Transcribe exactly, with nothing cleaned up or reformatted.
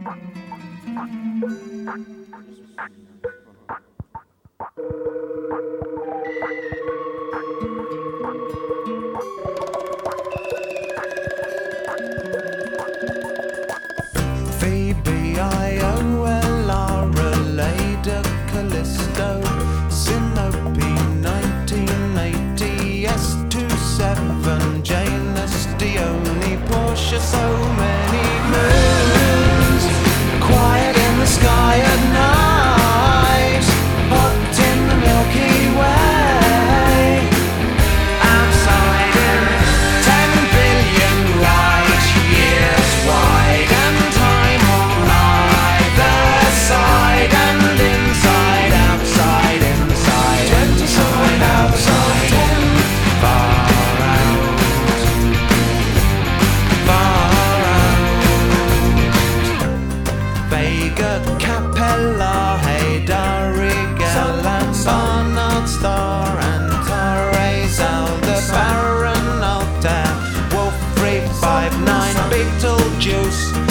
Phoebe, I O L R, Leda, Callisto, Sinope, nineteen eighty, S twenty-seven, Janus, Dione, Porsche, so many moons, quiet in the sky at night, hot in the Milky Way, outside in ten billion light years wide, and time on either side, and inside, outside, inside, twenty side, outside, ten, far out, far out. Vega, Capella, Haydar, Galan, Barnard, Star, Antares, Alda, Baron, Altair, Wolf three five nine, Beetlejuice,